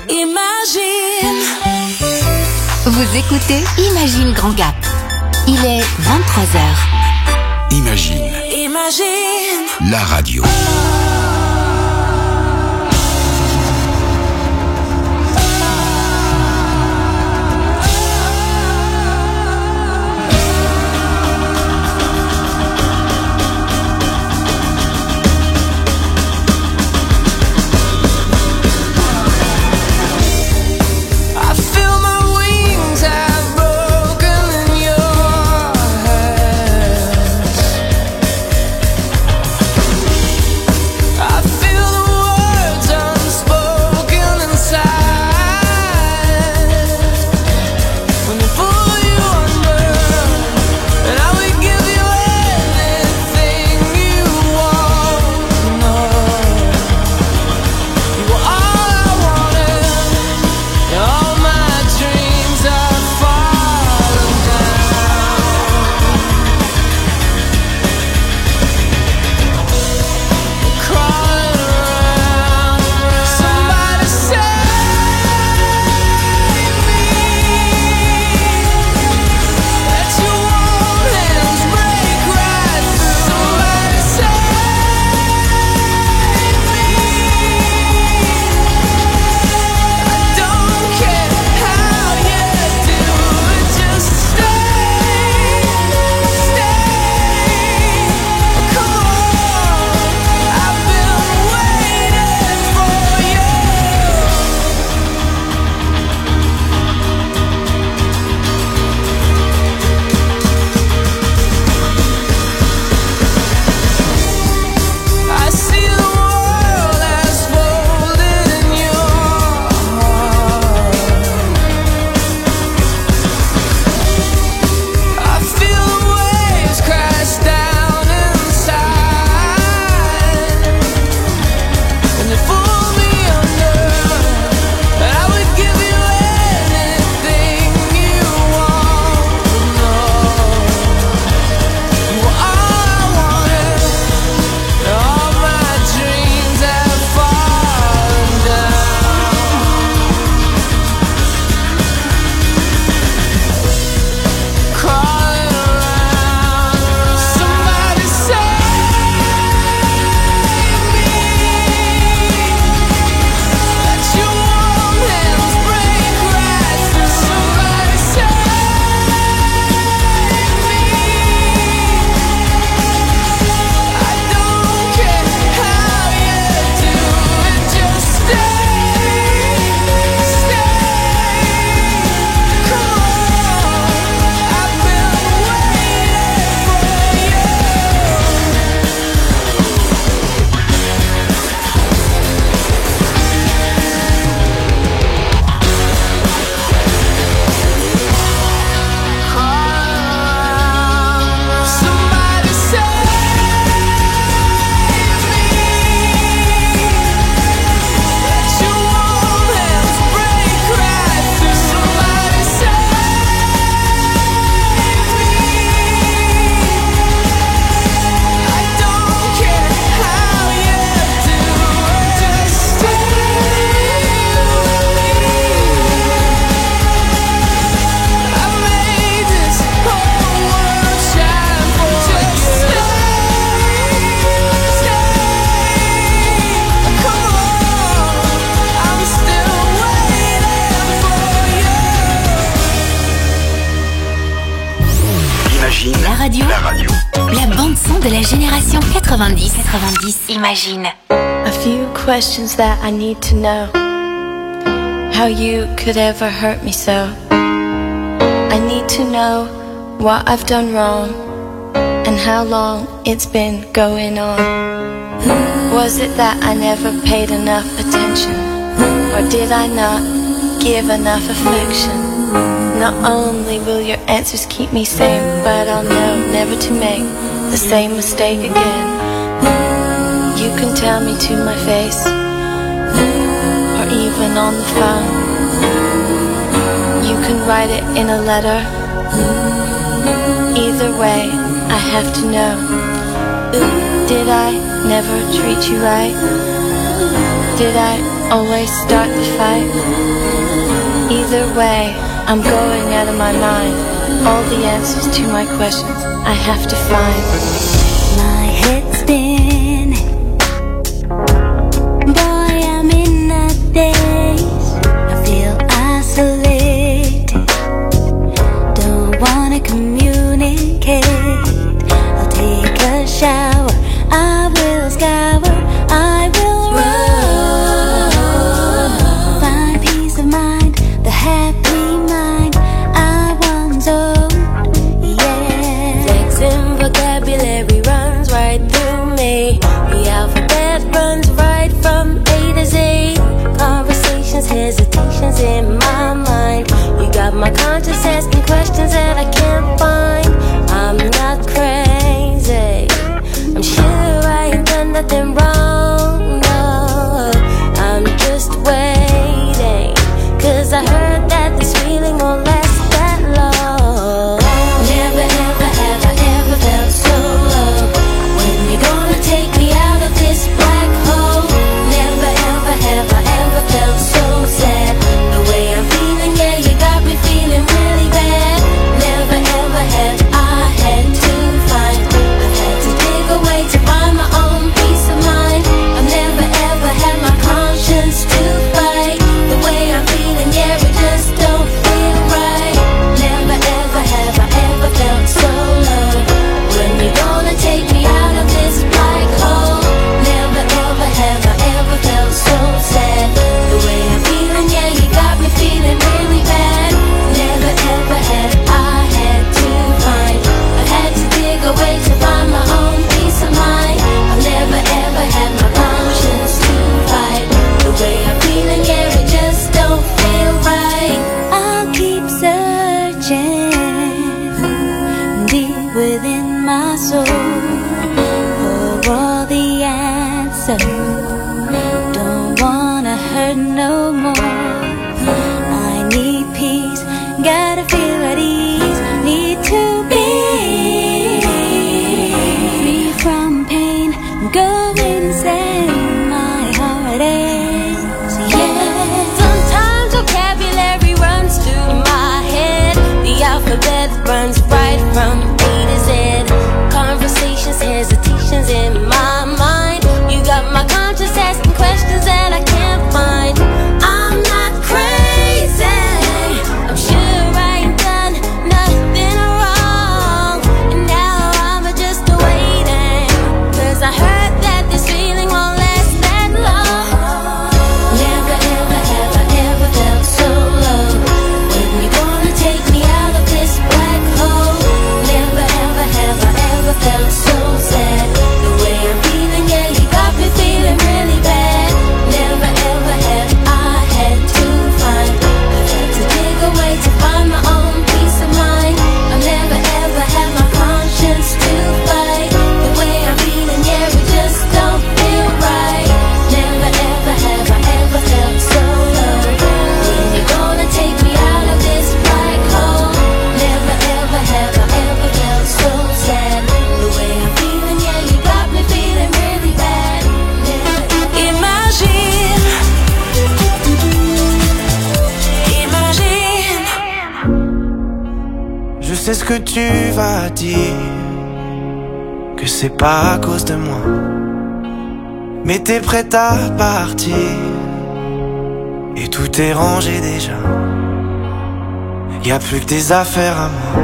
Imagine. Vous écoutez Imagine Grand Gap. Il est 23h. Imagine. Imagine. La radio. La bande-son de la génération 90. Imagine. A few questions that I need to know. How you could ever hurt me so. I need to know what I've done wrong and how long it's been going on. Was it that I never paid enough attention, or did I not give enough affection? Not only will your answers keep me sane, but I'll know never to make the same mistake again. You can tell me to my face, or even on the phone. You can write it in a letter. Either way, I have to know. Did I never treat you right? Did I always start the fight? Either way, I'm going out of my mind. All the answers to my questions I have to find. My head's spinning. Boy, I'm in a daze. I feel isolated. Don't wanna communicate. I'll take a shower. I will scour. I will run. Find peace of mind. The happy mind I once owned. Yeah. Flexing vocabulary runs right through me. The alphabet runs right from A to Z. Conversations, hesitations in my mind. You got my conscience asking questions that I can't find. I'm not crazy. I'm sure I ain't done nothing wrong. No, I'm just waiting. 'Cause I heard that this feeling won't last that long. Never ever have I ever felt so low. When you gonna take me out of this black hole? Never ever have I ever felt so sad. The way I'm feeling, yeah, you got me feeling really bad. Never ever have I had to find. I've had to dig away to find my own peace of mind. I've never ever had my conscience to fight. The way I'm feeling, yeah, it just don't feel right. Never ever have I ever felt so low. When you gonna take me out of this black hole? Never ever have I ever felt so sad. The way I'm feeling, yeah, you got me feeling really bad. Never ever had I had to find. I've had to dig away to find my own peace of mind. I've never ever had my conscience to fight. The way I'm feeling, yeah, it just don't feel right. I'll keep searching deep within my soul for all the answers. Don't wanna hurt no more. I need peace, gotta feel at ease. Need to be free from pain, go insane. My heart aches, yeah. Sometimes vocabulary runs through my head. The alphabet runs right from A to Z. Conversations, hesitations in my mind. You got my conscience asking questions that I can't find. I'm not crazy. I'm sure I ain't done nothing wrong. And now I'm just waiting. 'Cause I heard that this feeling won't last that long. Never ever have I ever felt so low. When you gonna take me out of this black hole? Never ever have I ever felt so sad. The way I'm feeling, yeah, you got me feeling really bad. Never ever have I had to find. I've had to dig away to find my own peace of mind. I've never ever had my conscience to fight. The way I'm feeling, yeah, it just don't feel right. Never ever have I ever felt so low. When you gonna take me out of this black hole? Never ever have I ever felt so sad. The way I'm feeling, yeah, you got me feeling really bad. Imagine, imagine. Je sais ce que tu vas dire, que c'est pas à cause de moi. Mais t'es prête à partir, et tout est rangé déjà. Y a plus que tes affaires à moi.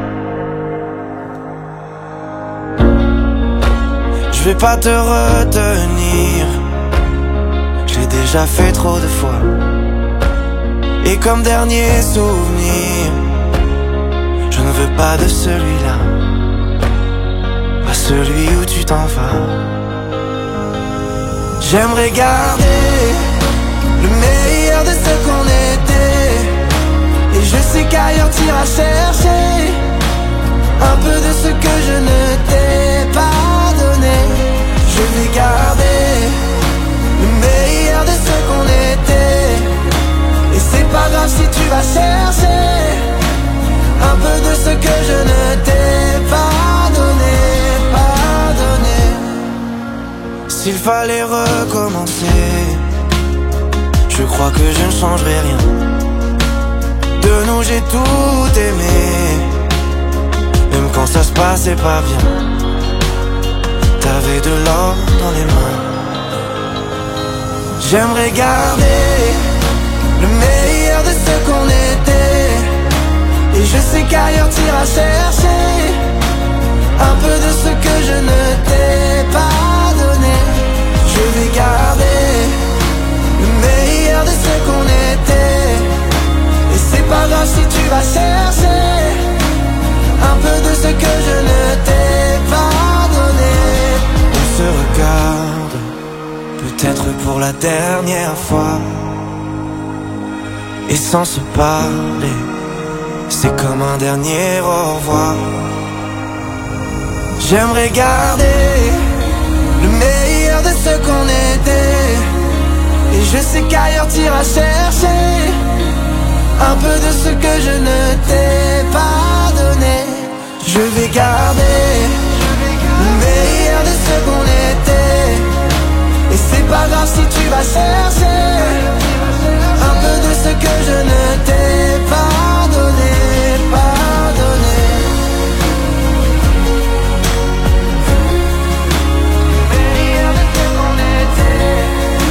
Je vais pas te retenir, je l'ai déjà fait trop de fois. Et comme dernier souvenir, je ne veux pas de celui-là, pas celui où tu t'en vas. J'aimerais garder le meilleur de ce qu'on était, et je sais qu'ailleurs t'iras chercher un peu de ce que je ne t'ai pas donné. Je vais garder le meilleur de ce qu'on était, et c'est pas grave si tu vas chercher un peu de ce que je ne t'ai pas donné, pas donné. S'il fallait recommencer, je crois que je ne changerai rien. De nous j'ai tout aimé, même quand ça se passait pas bien. T'avais de l'or dans les mains. J'aimerais garder le meilleur de ce qu'on était, et je sais qu'ailleurs t'iras chercher un peu de ce que je ne t'ai pas donné. Je vais garder le meilleur de ce qu'on était, et c'est pas grave si tu vas chercher un peu de ce que je ne t'ai pas donné. On se regarde, peut-être pour la dernière fois, et sans se parler, c'est comme un dernier au revoir. J'aimerais garder le meilleur de ce qu'on était, et je sais qu'ailleurs t'iras chercher un peu de ce que je ne t'ai pas donné. Je vais garder le meilleur de ce qu'on était, et c'est pas grave si tu vas chercher un peu de ce que je ne t'ai pas donné, pas donné. Meilleur de ce qu'on était,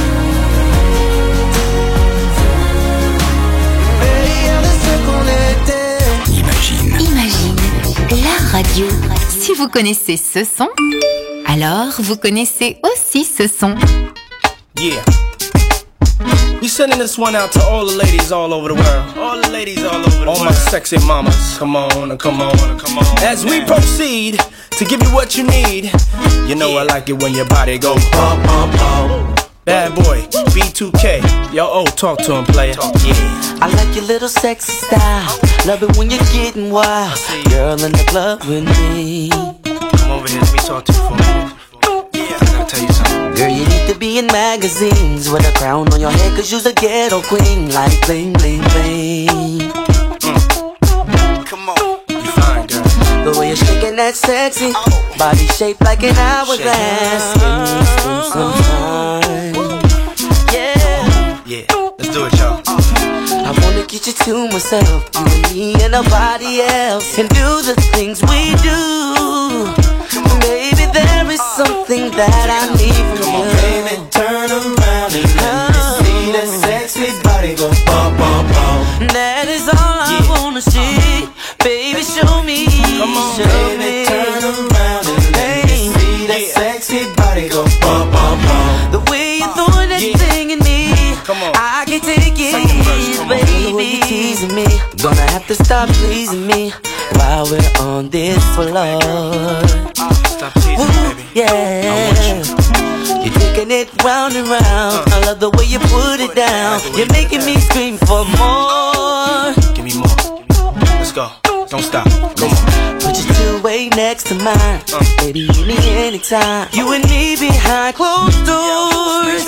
meilleur de ce qu'on était. Imagine, la radio. Si vous connaissez ce son, alors vous connaissez aussi ce son. Yeah. We sending this one out to all the ladies all over the world. All the ladies all over the world. All my sexy mamas. Come on, come on, come on. As we proceed to give you what you need. You know I like it when your body goes bump, bump, bump. Bad boy, B2K. Yo, oh, talk to him, player. Yeah. I like your little sexy style. Love it when you're getting wild. Girl in the club with me. Come over here, let me talk to you for a minute. Yeah, I gotta tell you something. Girl, you need to be in magazines with a crown on your head, 'cause you're a ghetto queen. Like bling, bling, bling. Come on, you fine, girl. The way you're shaking that sexy body shaped like an hourglass. Can we spend some time? Yeah. Yeah, let's do it, y'all. I wanna get you to myself, you and me and nobody else, and do the things we do. Baby, there is something that I need from you. Come on, baby, turn around and let me see that sexy body go bump, bump, bump. That is all I wanna see. Baby, show me. Come on, show baby, me. turn around and let me see that sexy body go bump, bump, bump. The way you're throwing that thing in me, Come on. I can take it, Come on. baby. The way you're teasing me, gonna have to stop pleasing me while we're on this floor. Stop teasing me, baby. Yeah, you're taking it round and round. I love the way you put it down. You're making me scream for more. Give me more. Let's go. Don't stop. Come on. Put your two-way next to mine. Baby, you me anytime. You and me behind closed doors.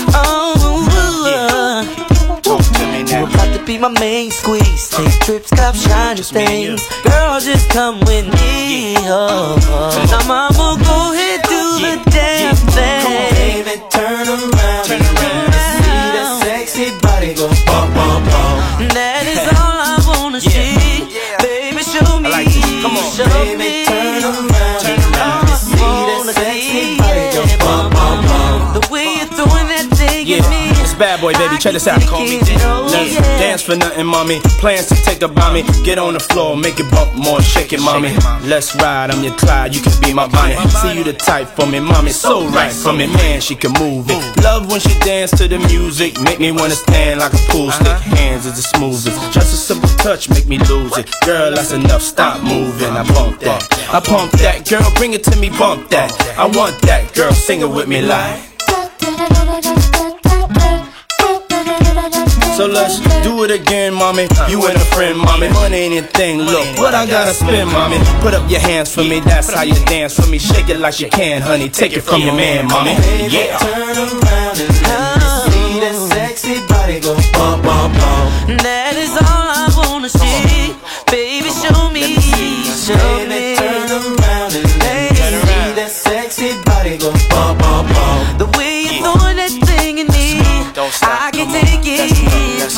Talk to me You now. about to be my main squeeze. Take trips, cop shiny Just me and you. things. Girl, just come with me. Now, mama, go ahead, do the damn thing. Come on, baby, turn around and let me see that sexy body go bump, bump, bump. That is all I wanna see. Baby, show me. I like it. Come on, show Baby, me. turn around and let me see that sexy body go bump, bump, bump. The way you're throwing that thing Yeah, at me. it's Bad Boy, baby. Check this out. Call me Let's dance for nothing, mommy. Plans to take about me. Get on the floor, make it bump more, shake it, mommy. Let's ride, I'm your Clyde, you can be my Bonnie. See you the type for me, mommy. So right for me, man, she can move it. Love when she dance to the music. Make me wanna stand like a pool stick. Hands is the smoothest. Just a simple touch, make me lose it. Girl, that's enough, stop moving. I bump that, I pump that. Girl, bring it to me, bump that. I want that, girl, sing it with me like. So let's do it again, mommy. You and a friend, mommy. Money ain't a thing. Look what I gotta spend, mommy. Put up your hands for me. That's how you dance for me. Shake it like you can, honey. Take it from your man, mommy. Yeah. Turn around and let me see that sexy body go bump, bump, bump. That is all I wanna see. Baby, show me. Show Baby, me. turn around and let me see that sexy body go bump, bump, bump. The way you're throwing that thing in me, Don't stop, I can come on. take it,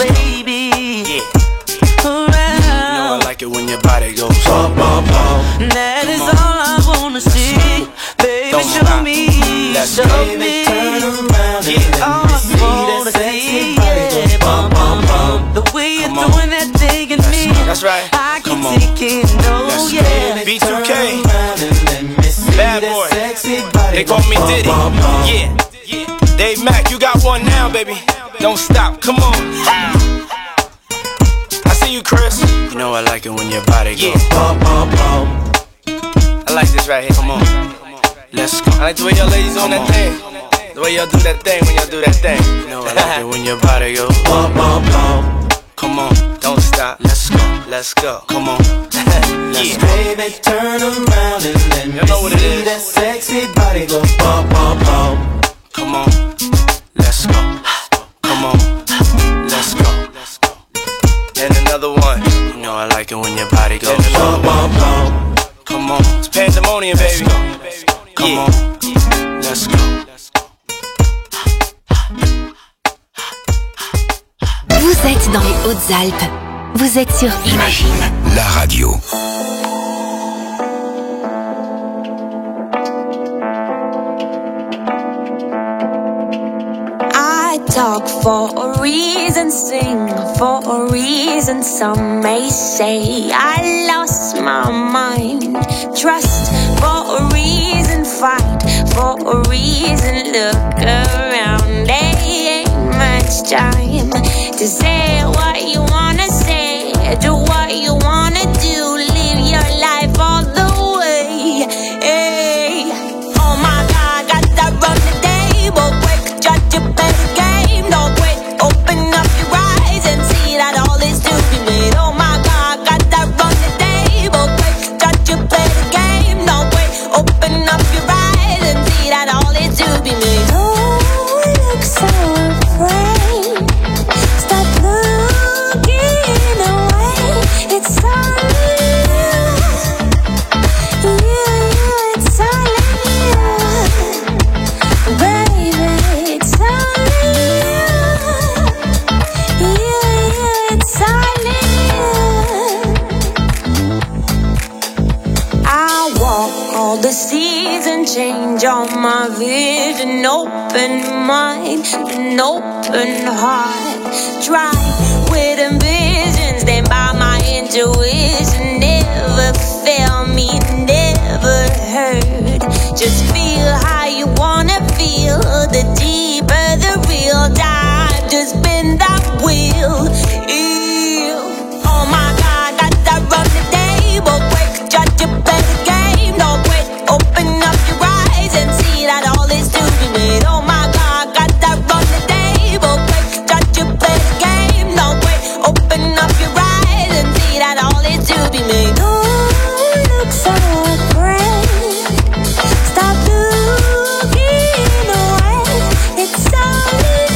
baby. Yeah. Around. You know I like it when your body goes bum, bum, bum. That is all I wanna see. Baby, Don't show stop. me, Let's show baby, me. Turn around and let All me I see wanna that sexy see, body go yeah. bum, bum, bum. The way you're Come on. doing that thing in me, That's right. I can Come on. take it, no, Let's go. yeah. B2K. Turn around and let me see Bad that boy. sexy body They go call me bum, Diddy. bum, bum. Yeah. Dave Mack, you got one now, baby. Don't stop. Come on. I see you, Chris. You know I like it when your body goes bum, bum, bum. I like this right here. Come on. Let's go. I like the way y'all ladies on that thing. The way y'all do that thing when y'all do that thing. You know I like it when your body goes bum, bum, bum. Come on, don't stop. Let's go. Let's go. Come on. Let's baby, turn around and let me know what it see is. that sexy body go bum, bum, bum. Come on. Let's go. Come on. Let's go. And another one. You know I like it when your body goes bum, bum, bum. Come on. It's pandemonium, baby. Come on. Let's go. Vous êtes dans les Hautes-Alpes. Vous êtes sur Imagine. La radio. I talk for a reason, sing for a reason. Some may say I lost my mind. Trust for a reason, fight for a reason. Look around, there ain't much time to say what you wanna say, do what you wanna do, live your life all the way. Hey. Oh my God, got that run the table, quick, judge your best game. No wait, open up your eyes and see that all is to be made. Oh my God, got that run the table, quick, judge your best game. No wait, open up your eyes and see that all is to be made. Oh, look so afraid. Stop looking away. It's all you, it's all you, baby. It's all you, it's all you. I walk all the seas and change all my vision. Open mind, an open heart. Try with ambition, stand by my intuition. Never fail me, never hurt. Just feel how you wanna feel. The deeper the real time to spin that wheel. Ew. Oh my God, got that run the table, quick, judge your better game. No wait, open up your eyes and see that all is to be made. Oh my God, got that run the table, quick, judge your better game. No wait, open up your eyes and see that all is to be made. Oh, look so great. Stop looking away. It's all in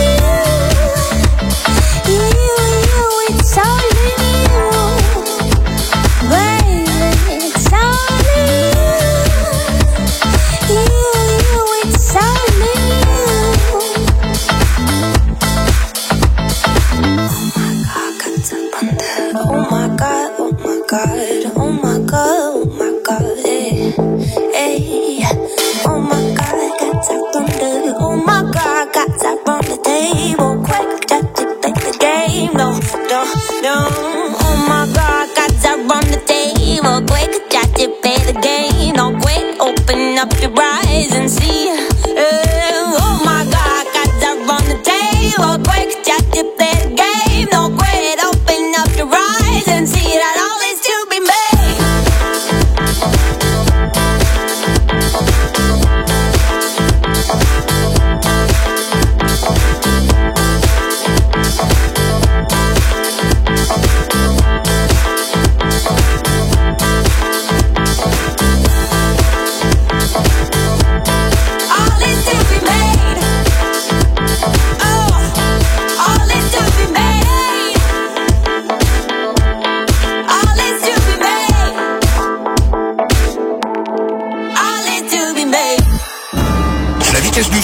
you, it's all in you, baby. It's all in you, it's all in you. Oh my God, oh my God, oh my God, oh my God, hey, hey. Oh my God, got that thunder. Oh my God, got that on the table. Quick, just to play the game. No, no, no. Oh my God, got that on the table. Quick, just to play the game. No, quick, open up your eyes and see. Oh my God, got that on the table. Quick, just to play the game. No, quick, open up your eyes and see that all is to be made. All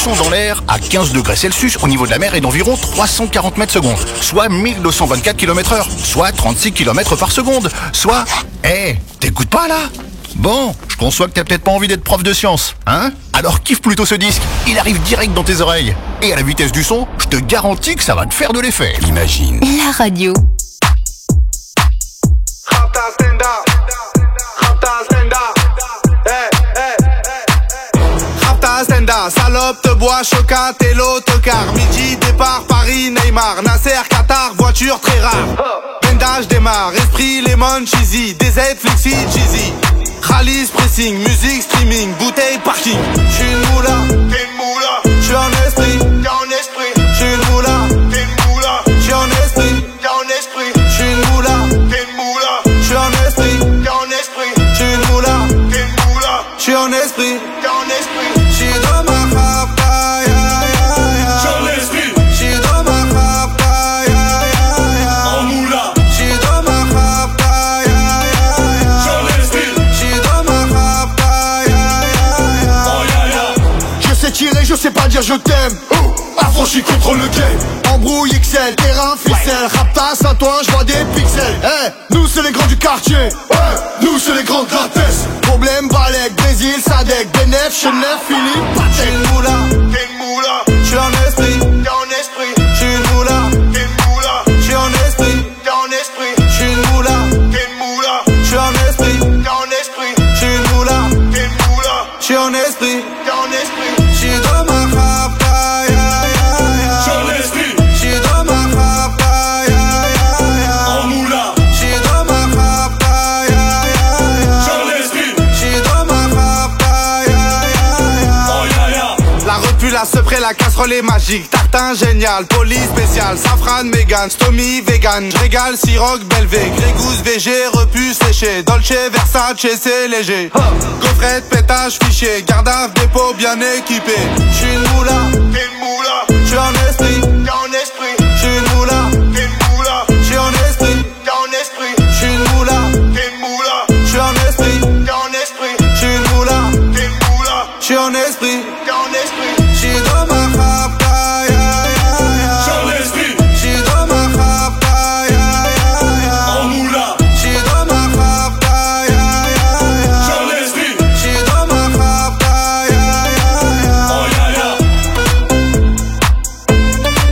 son dans l'air à 15 degrés Celsius au niveau de la mer est d'environ 340 mètres secondes, soit 1224 km/h, soit 36 km par seconde, soit... t'écoutes pas là? Bon, je conçois que t'as peut-être pas envie d'être prof de science, hein? Alors kiffe plutôt ce disque, il arrive direct dans tes oreilles. Et à la vitesse du son, je te garantis que ça va te faire de l'effet. Imagine. La radio. Stenda, salope, te bois, chocat et l'autocar. Midi, départ, Paris, Neymar, Nasser, Qatar, voiture très rare. Bendage démarre, esprit, lemon, cheesy, DZ, flexi, cheesy. Rallye, pressing, musique, streaming, bouteille, parking. J'suis une moula, t'es une moula. J'suis en esprit, t'es en esprit. J'suis une moula, t'es une moula. J'suis en esprit, t'es en esprit. J'suis une moula, t'es une moula. J'suis en esprit, t'es en esprit. J'suis une moula, t'es une moula. J'suis en esprit, t'es en esprit. J'suis dans ma rapa, j'suis en esprit. J'suis dans ma rapa, en moula. J'suis dans ma rapa, j'suis en esprit. J'suis dans ma rapa, oh ya. Je sais tirer, je sais pas dire je t'aime. Affranchi contre le game. Embrouille XL, terrain, ficelle. Rapta, Saint-Ouen, j'vois des pixels. Nous c'est les grands du quartier. Nous c'est les grands de la tête. Problème, Balek, Brésil, Sadek, Benef, Chenef, Philippe, Patek. J'suis une moula, t'es une moula. J'suis en esprit, t'es en esprit. J'suis une moula, t'es une moula. J'suis en esprit, t'es en esprit. J'suis une moula, t'es une moula. J'suis en esprit, t'es en esprit. J'suis une moula, t'es une moula. J'suis en esprit, t'es en esprit. J'suis dans ma rapa, j'suis en esprit. J'suis dans ma rapa, en moula. J'suis dans ma rapa, j'suis en esprit. J'suis dans ma rapa, oh ya. La repu, la sepré, la casserole est magique. Tartin génial, poli spécial. Safran, mégan, stomy, vegan. J'régale, siroc, belvé. Grégousse, VG, repu, séché. Dolce, Versace, c'est léger. Gaufrette, pétage, fichier. Gardave, dépôt, bien équipé. J'suis une moula, t'es une moula. J'suis en esprit, t'es en esprit. J'suis une moula, t'es une moula. J'suis en esprit, t'es en esprit. J'suis une moula, t'es une moula. J'suis en esprit, t'es en esprit. J'suis une moula, t'es une moula. J'suis en esprit, t'es en esprit. J'suis dans ma rapa, j'suis en esprit. J'suis dans ma rapa, en moula. J'suis dans ma rapa, j'suis en esprit. J'suis dans ma rapa, oh ya.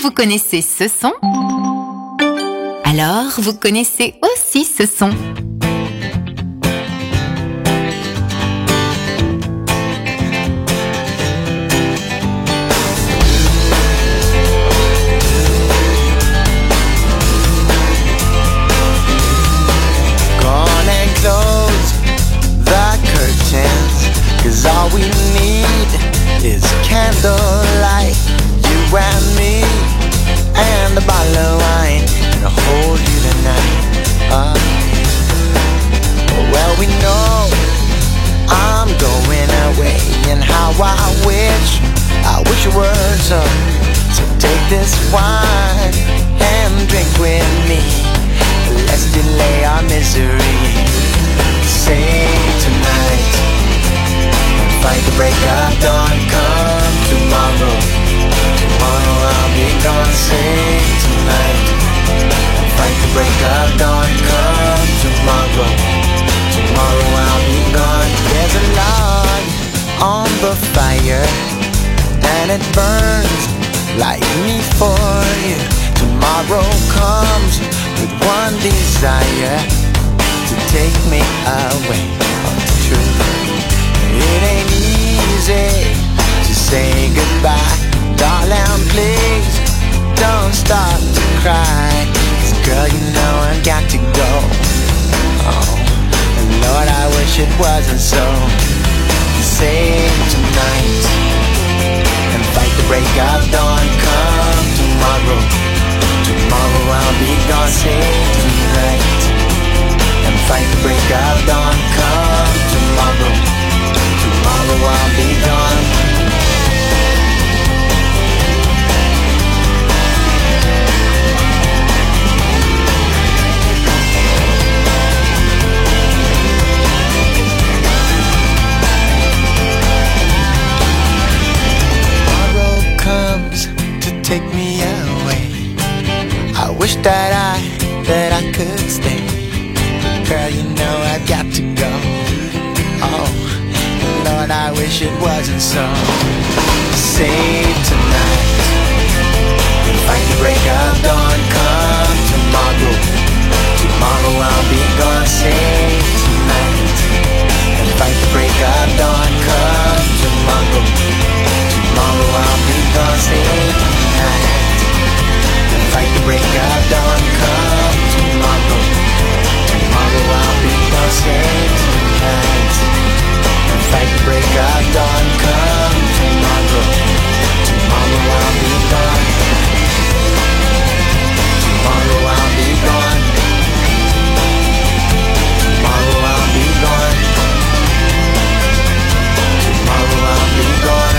vous connaissez ce son? Alors, vous connaissez aussi ce son. Gone and close the curtains, 'cause all we need is candlelight, you and me, and a bottle of wine, and I'll hold you tonight. Well, we know I'm going away, and how I wish it were so. So take this wine and drink with me. Let's delay our misery. Sing tonight, fight the break of dawn. Come tomorrow, tomorrow I'll be gone. Sing tonight, fight the break of dawn. Come tomorrow, tomorrow I'll be gone. There's a log on the fire, and it burns like me for you. Tomorrow comes with one desire, to take me away from the truth. It ain't easy to say goodbye, darling, please don't start to cry, 'cause girl, you know I've got to go. Oh, and Lord, I wish it wasn't so. Sing tonight and fight the break of dawn. Come tomorrow, tomorrow I'll be gone. Sing tonight and fight the break of dawn. Come tomorrow, tomorrow I'll be gone. Tomorrow comes to take me away. I wish that I could stay. Girl, you know I've got to go. Oh, Lord, I wish it wasn't so. Save tonight and fight the break of dawn. Come tomorrow, tomorrow I'll be gone. Save tonight and fight the break of dawn. Come tomorrow, tomorrow I'll be gone. Save tonight and fight the break of dawn. Come tomorrow, tomorrow I'll be gone. Save tonight and fight the break of dawn. Come tomorrow, tomorrow I'll be gone. Tomorrow I'll be gone. Tomorrow I'll be gone. Tomorrow I'll be gone.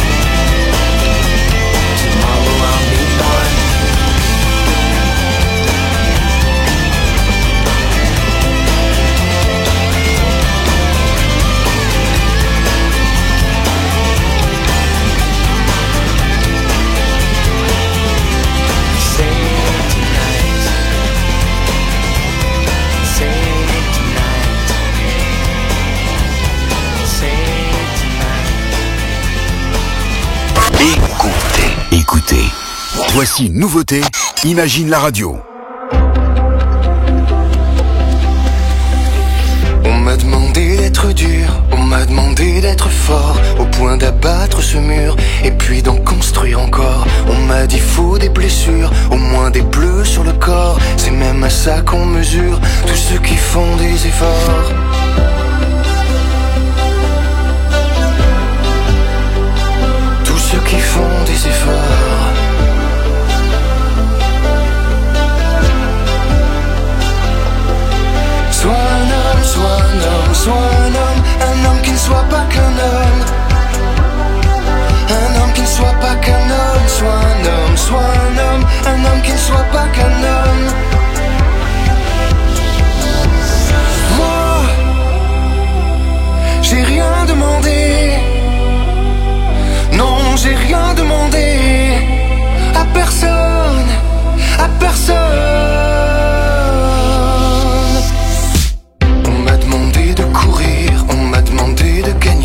Tomorrow I'll be gone. Écoutez. Voici une nouveauté, Imagine la radio. On m'a demandé d'être dur, on m'a demandé d'être fort, au point d'abattre ce mur, et puis d'en construire encore. On m'a dit faut des blessures, au moins des bleus sur le corps. C'est même à ça qu'on mesure tous ceux qui font des efforts. Tous ceux qui font des efforts. Sois un homme, sois un homme, sois un homme qui ne soit pas qu'un homme. Un homme qui ne soit pas qu'un homme, sois un homme, sois un homme qui ne soit pas qu'un homme. Moi, j'ai rien demandé. Non, j'ai rien demandé à personne, à personne. On m'a demandé de courir, on m'a demandé de gagner.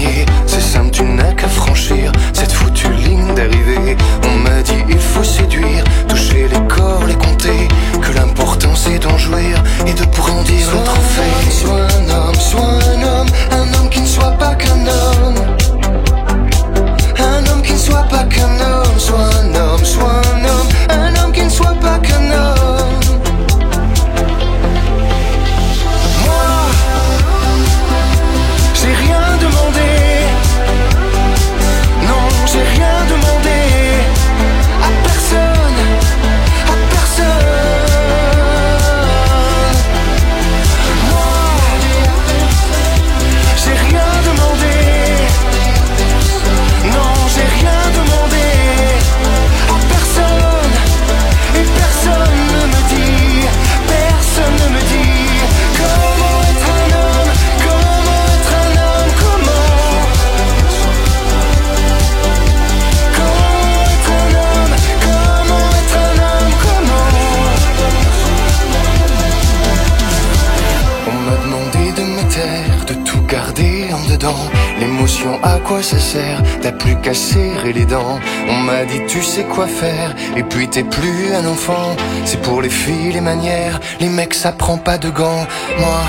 terre, de tout garder en dedans. L'émotion, à quoi ça sert? T'as plus qu'à serrer les dents. On m'a dit tu sais quoi faire, et puis t'es plus un enfant. C'est pour les filles les manières, les mecs ça prend pas de gants. Moi,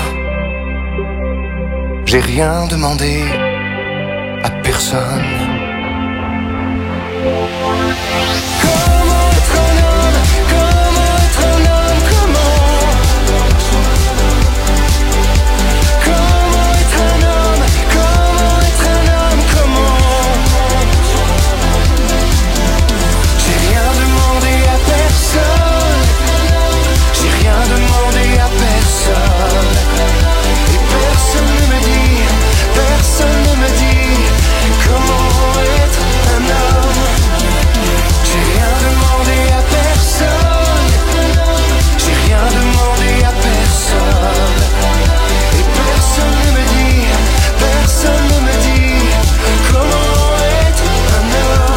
j'ai rien demandé à personne. Comment être un homme? Comment être un homme? Comment être un homme? Comment être un homme? Comment? J'ai rien demandé à personne. J'ai rien demandé à personne. Et personne ne me dit comment être un homme. J'ai rien demandé à personne. J'ai rien demandé à personne. Et personne ne me dit comment être un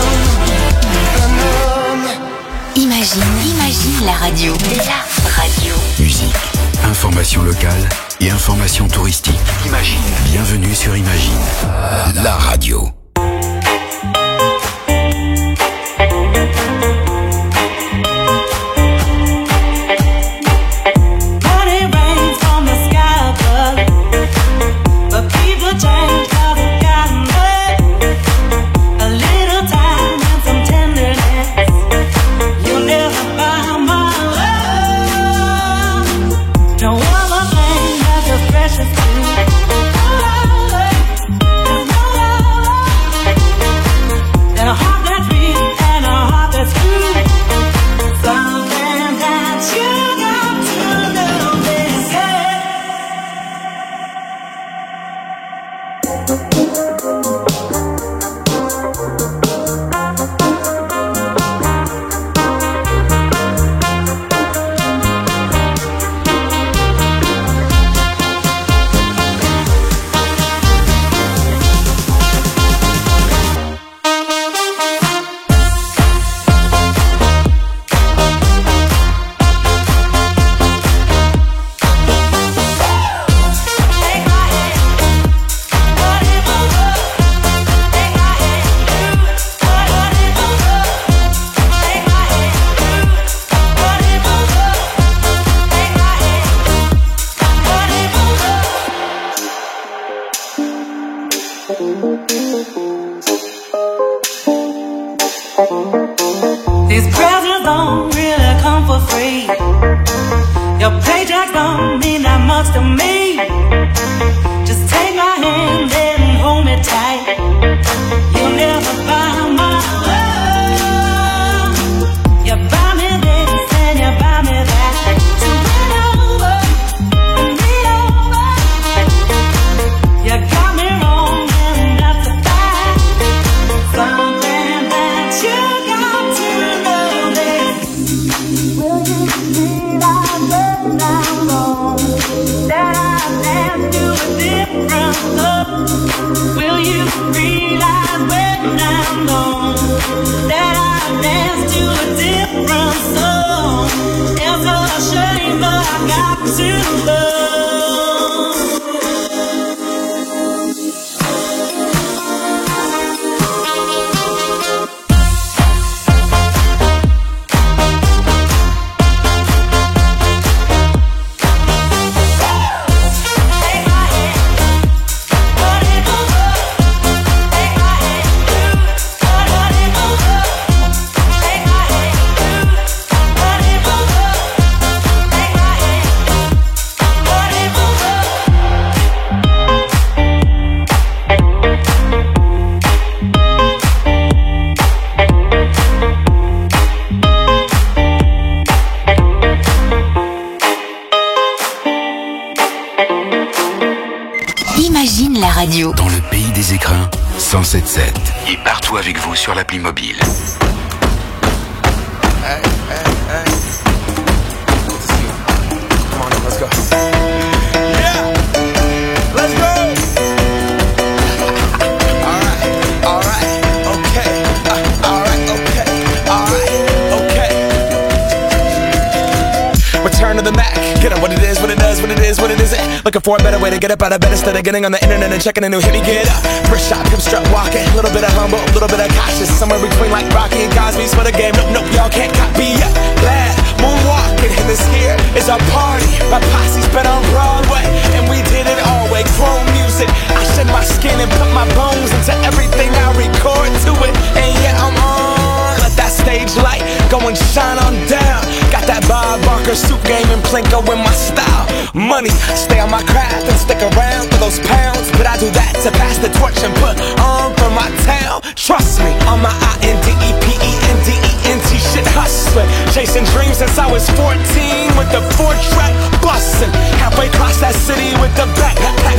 homme. Imagine la radio. La radio. Musique, information locale et information touristique. Imagine. Bienvenue sur Imagine, la radio. These presents don't really come for free. Your paycheck don't mean that much to me. Just take my hand and hold me tight. You'll never buy my love. You buy me this and you buy me that. So bring over, bring me over. You got me wrong and that's a fact. Something that you got to know this. Will you realize when I'm wrong? That I dance to a different love. Will you realize when I'm gone? That I dance to a different song. It's a shame but I got to love. Imagine la radio. Dans le pays des écrins, 107.7. Et partout avec vous sur l'appli mobile. Hey, hey, hey. Good to see you. Come on, let's go. Yeah, let's go. All right, okay. All right, okay. Return to the Mac. Get up what it is, what it does, what it is, what it isn't. Looking for a better way to get up out of bed instead of getting on the internet and checking a new hit. Me get up, first shot, hip strut walking. A little bit of humble, a little bit of cautious. Somewhere between like Rocky and Cosby's for the game. Nope, nope, y'all can't copy yet. Bad moonwalking, and this here is our party. My posse's been on Broadway, and we did it all way. Chrome music, I shed my skin and put my bones into everything I record to it. And yeah, I'm on. Let that stage light go and shine on down. Got that Bob Barker suit game and Plinko in my style. Money, stay on my craft and stick around for those pounds. But I do that to pass the torch and put on for my town. Trust me, on my INDEPENDENT shit hustling. Chasing dreams since I was 14 with the 4-track bustin'. Halfway across that city with the back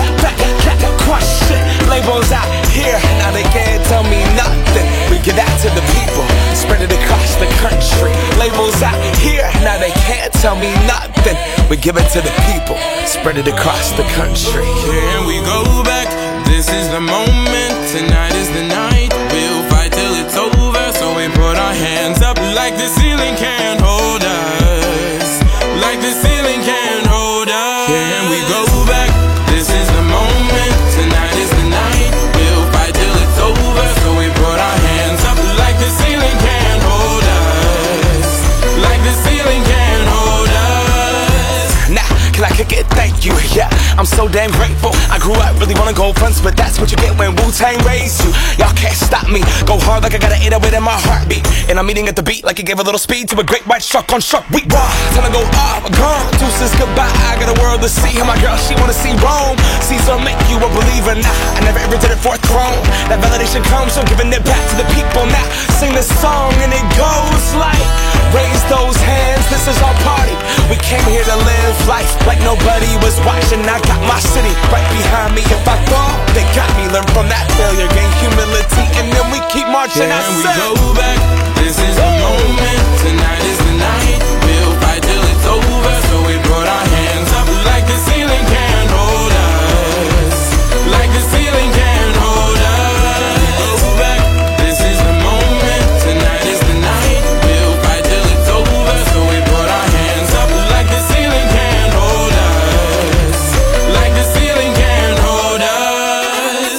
crushing. Labels out here, now they can't tell me nothing. We give that to the people, spread it across the country. Labels out here, now they can't tell me nothing. We give it to the people, spread it across the country. Can we go back? This is the moment, tonight is the night. We'll fight till it's over, so we put our hands up like the ceiling can't hold us. Like the ceiling can't hold us. Can we go back? This is the moment, tonight is the night. We'll fight till it's over, so we put our hands up like the ceiling can't hold us. Like the ceiling can't hold us. Now, can I kick it? Thank you, yeah, I'm so damn grateful. I grew up really wanna go fronts, but that's what you get when Wu-Tang raised you. Y'all can't stop me, go hard like I got an 808 in my heartbeat. And I'm eating at the beat like it gave a little speed to a great white shark on shark week. Raw, time to go off, gone, deuces goodbye. I got a world to see, and my girl, she wanna see Rome. Caesar make you a believer, nah, I never ever did it for a throne. That validation comes from giving it back to the people. Now, sing this song and it goes like, raise those hands, this is our party. We came here to live life like nobody was watching. I got my city right behind me. If I fall, they got me. Learn from that failure, gain humility, and then we keep marching. Can we go back? This is the moment, tonight is the night. We'll fight till it's over, so we put our hands up like the ceiling can't hold us. Like the ceiling can't hold us. Go back. This is the moment, tonight is the night. We'll fight till it's over, so we put our hands up like the ceiling can't hold us. Like the ceiling can't hold us.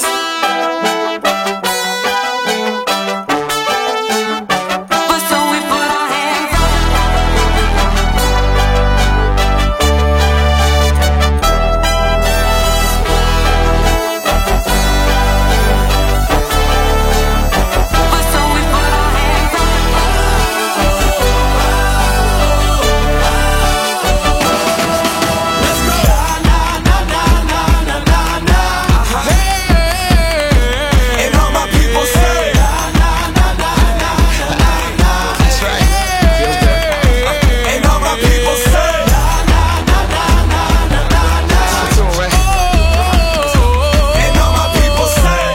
But so we put our hands up. But so we put our hands up. And all my people say, that's right. And all my people say, that's the tune, right? And all my people say,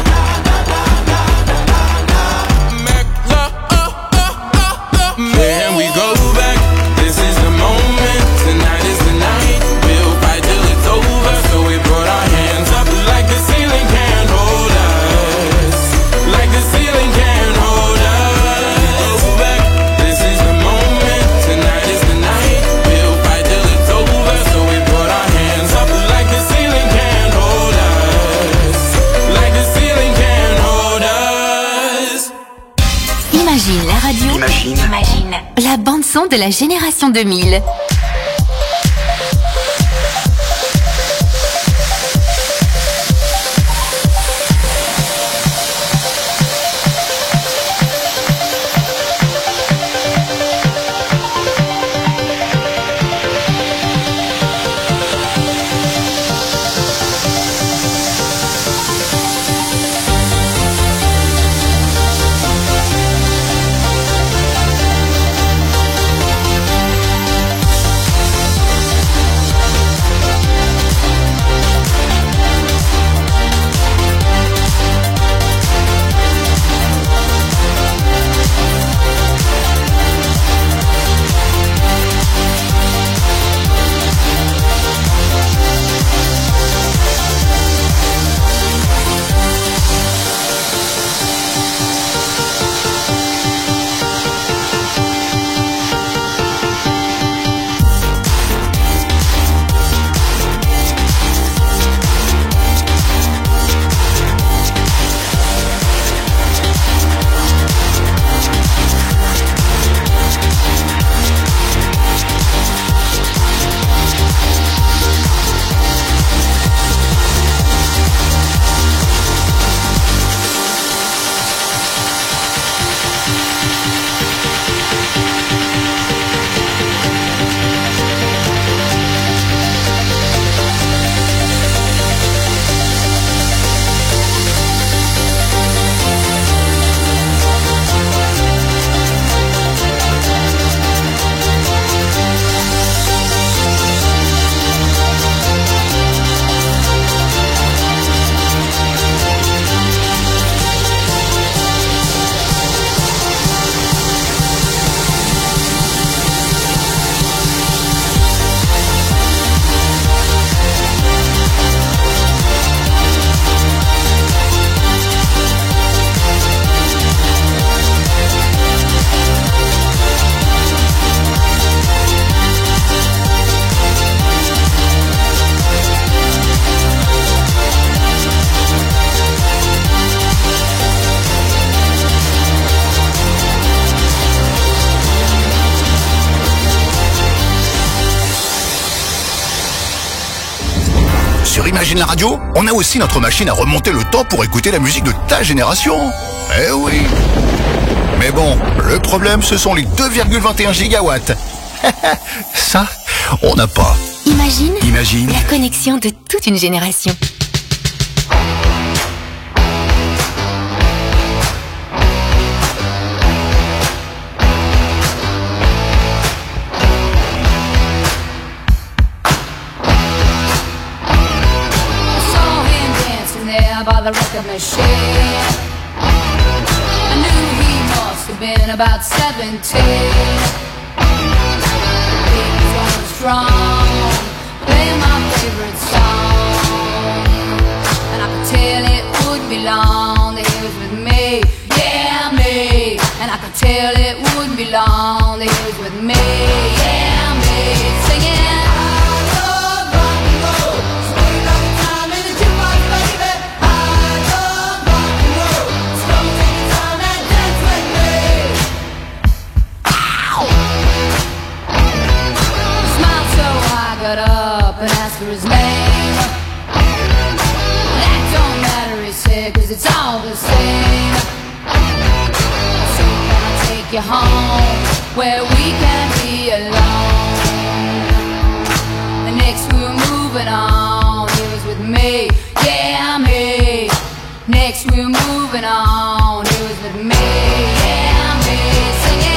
Can we go back? This is the moment, tonight is the night. We'll fight till it's over, so we put our hands up like the ceiling can't hold us. Like the ceiling can't hold us. Go back. This is the moment, tonight is the night. We'll fight till it's over, so we put our hands up like the ceiling can't hold us. Like the ceiling can't hold us. Imagine la radio. Imagine. La bande son de la génération 2000. Sur Imagine la radio, on a aussi notre machine à remonter le temps pour écouter la musique de ta génération. Eh oui. Mais bon, le problème, ce sont les 2,21 gigawatts. Ça, on n'a pas. Imagine la connexion de toute une génération. By the record machine, I knew he must have been about 17. He was going strong, playing my favorite song, and I could tell it wouldn't be long that he was with me, yeah me. And I could tell it wouldn't be long that he was with me, yeah me, singing. Got up and asked for his name. That don't matter, he said, 'cause it's all the same. So can I take you home where we can be alone? The next we were moving on, he was with me, yeah me. Next we were moving on, he was with me, yeah me, singing.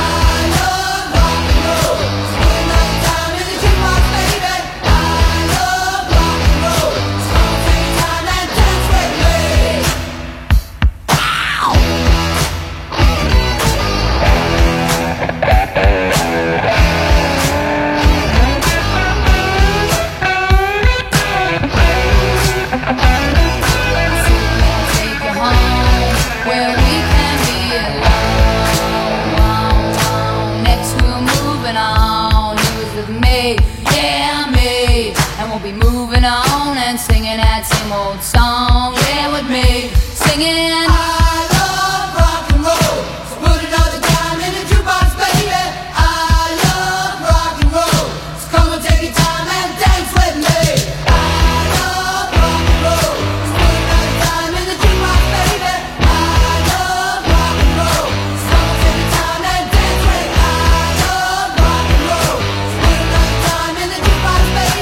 Be moving on and singing that same old song, yeah, with me, singing. I love rock and roll, so put another dime in the jukebox, baby. I love rock and roll, so come and take your time and dance with me. I love rock and roll, so put another dime in the jukebox, baby. I love rock and roll, so come and take your time and dance with me. I love rock and roll, so put another dime in the jukebox, baby.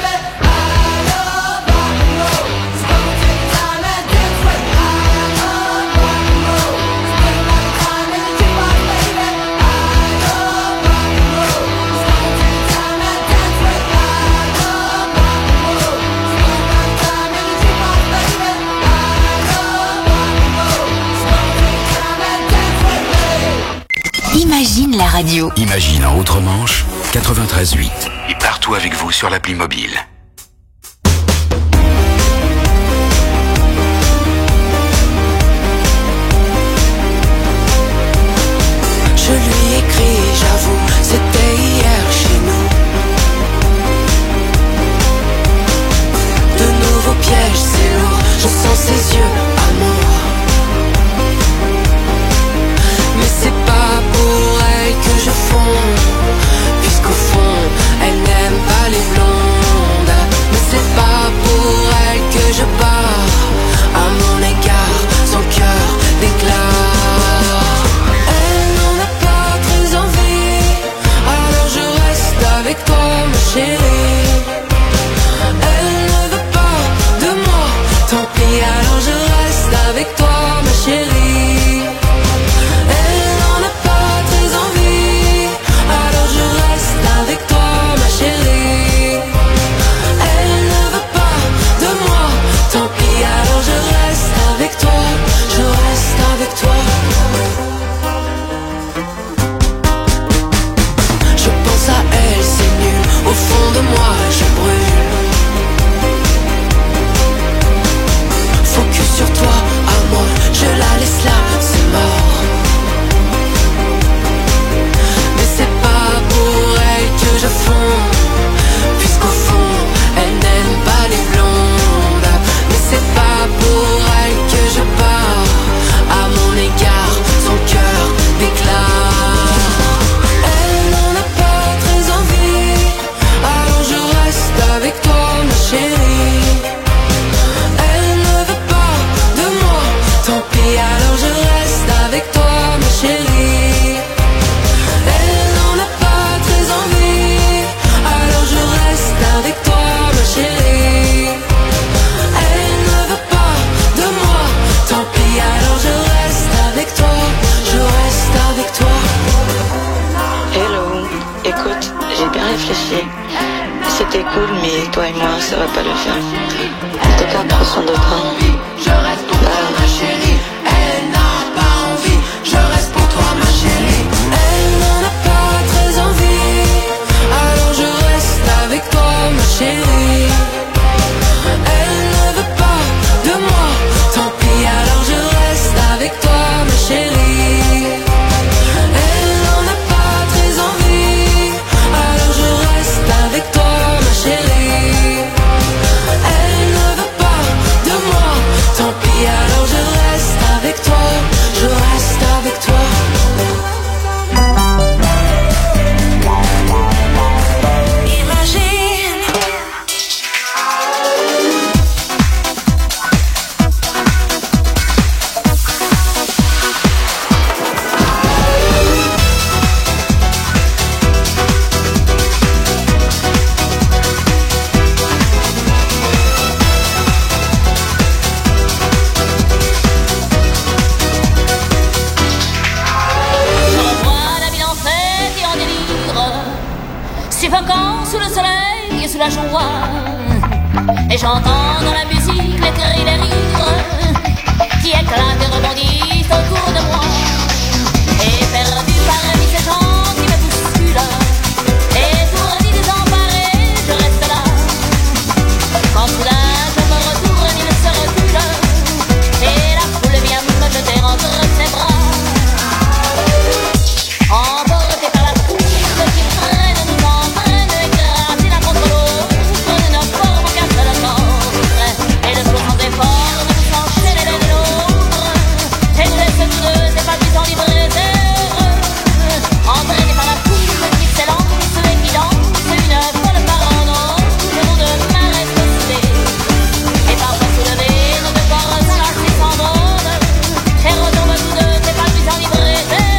Imagine la radio. Imagine en Outre-Manche, 93.8. Et partout avec vous sur l'appli mobile. Je lui écris, j'avoue, c'était hier chez nous. De nouveaux pièges, c'est lourd, je sens ses yeux à moi. Mais c'est pas pour elle que je fonds, puisqu'au fond, elle n'aime pas les blondes. son de crâne. Je reste pour toi ma chérie. Elle n'a pas envie. Je reste pour toi ma chérie. Elle n'en a pas très envie. Alors je reste avec toi ma chérie. Elle ne veut pas de moi. Tant pis alors je reste avec toi ma chérie. Elle n'en a pas très envie. Alors je reste avec toi ma chérie. Elle ne veut pas de moi. Tant pis alors je reste avec toi. Je reste avec toi. Suffocant sous le soleil et sous la joie. Et j'entends dans la musique les cris, les rires qui éclatent et rebondissent autour de moi. Et perdu parmi ces gens qui me bousculent, étourdi, désemparé, je reste là. Quand soudain je me retourne, il se recule et la foule vient me jeter entre ses bras. Emporté par la foule qui traîne, nous entraîne, écrasés l'un contre l'autre, nous ne formons qu'un seul corps. Et le flot sans effort nous s'enchaîne l'un et l'autre, et nous laisse tous deux épanouis, livrés et heureux. Entraînés par la foule qui s'élance et qui danse, une folle parole, le nom de ma reste soudé. Et parfois soulevés, nos deux corps enlacés s'envolent, et retombent tous deux épanouis, livrés et heureux.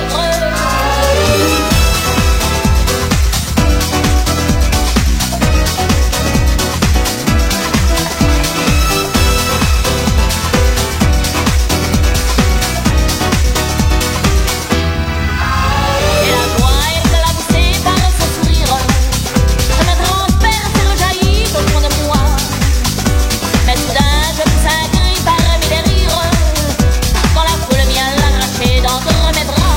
Et la joie est de la boussée par ce sourire, je me transperce et rejaillit au fond de moi. Mais soudain je pousse un cri parmi les rires, quand la foule vient l'arracher d'entre mes bras.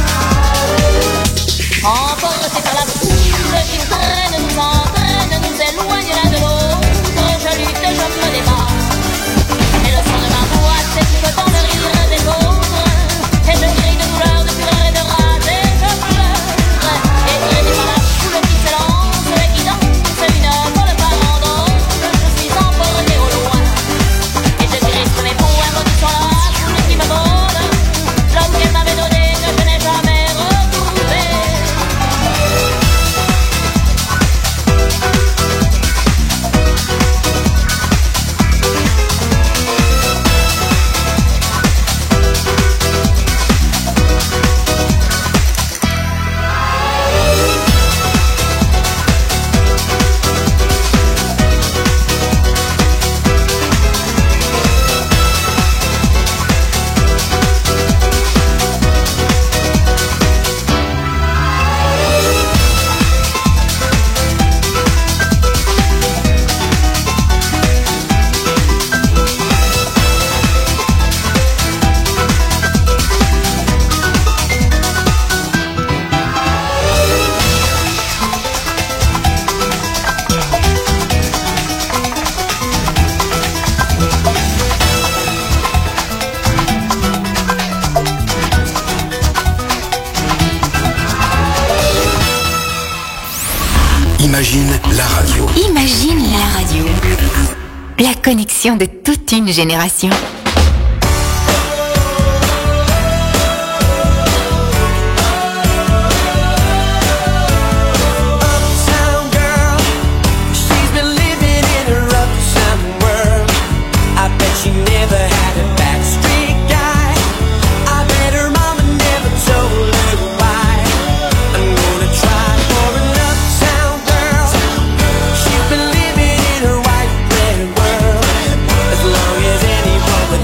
Emporté par la foule qui nous traîne, nous entraîne, nous éloigne l'un de l'autre, je lutte, je me débat. Et le son de ma voix s'écoute dans le rire des autres, et je crie de douleur, de fureur et de rage, et je pleure. Et traîné par la foule qui s'élance et qui danse, une folle parole, je suis emporté au loin. Et je crispe mes poings, maudissant la foule qui me vole, l'homme qu'elle m'avait donné, que je n'ai jamais retrouvé. Imagine la radio. Imagine la radio. La connexion de toute une génération. Uptown girl, she's been living in her uptown world. I bet she never had a backstreet guy. I bet her mama never told her why. I'm gonna try for an uptown girl. She's been living in her white bread world as long as anyone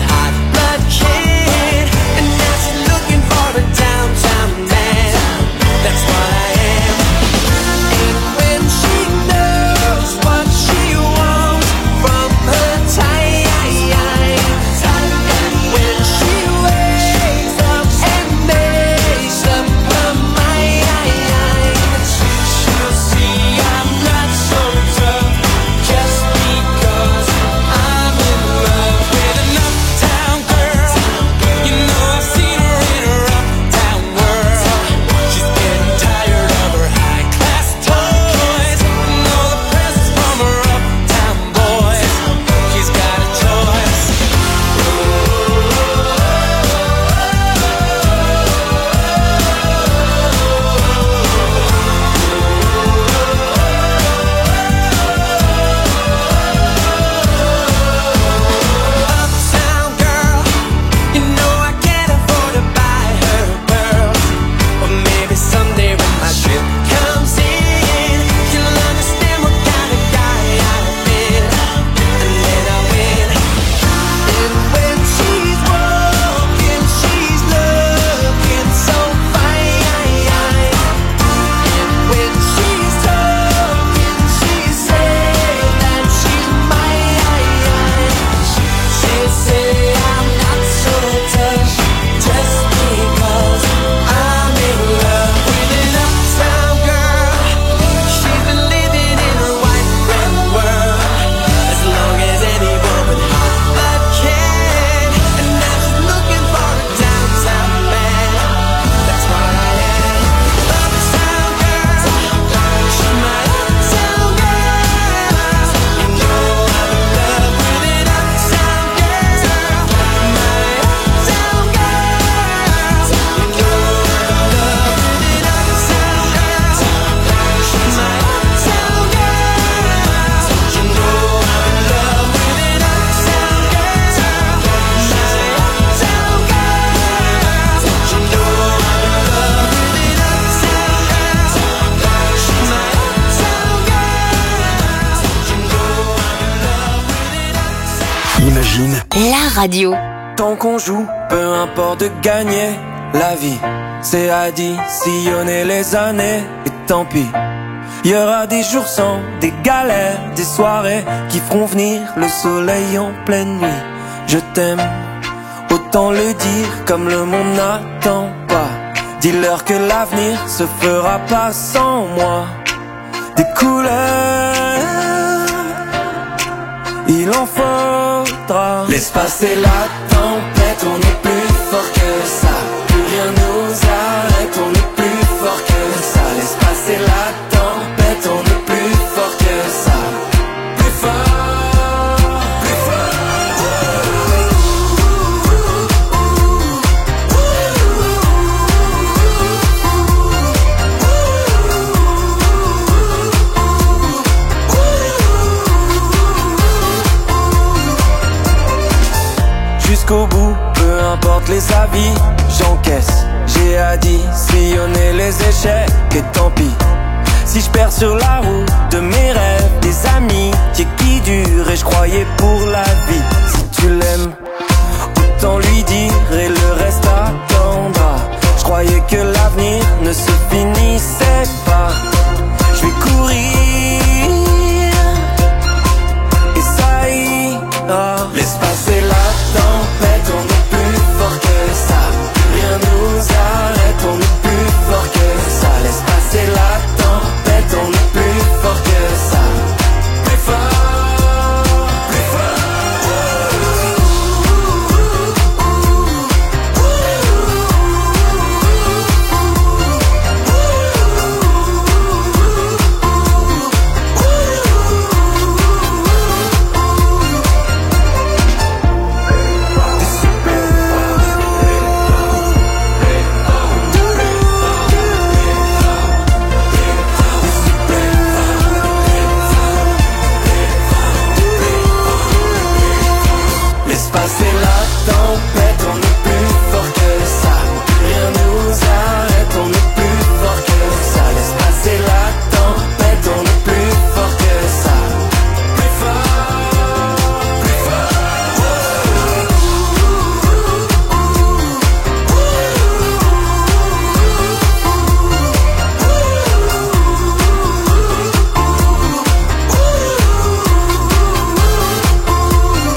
Imagine, la radio. Tant qu'on joue, peu importe de gagner la vie, c'est additionner les années et tant pis. Il y aura des jours sans, des galères, des soirées qui feront venir le soleil en pleine nuit. Je t'aime, autant le dire comme le monde n'attend pas. Dis-leur que l'avenir se fera pas sans moi. Des couleurs, il en faudra. Laisse passer la tempête, on est plus fort que ça. Plus rien nous arrête, on est plus fort que ça. Laisse passer la tempête, on est plus fort que ça. Plus fort, plus fort. Jusqu'au bout, peu importe les avis, j'encaisse. J'ai additionné les échecs et tant pis. Si je perds sur la route de mes rêves, des amitiés qui durent et je croyais pour la vie. Si tu l'aimes, autant lui dire et le reste attendra. Je croyais que l'avenir ne se finissait pas. Je vais courir et ça ira. Laisse passer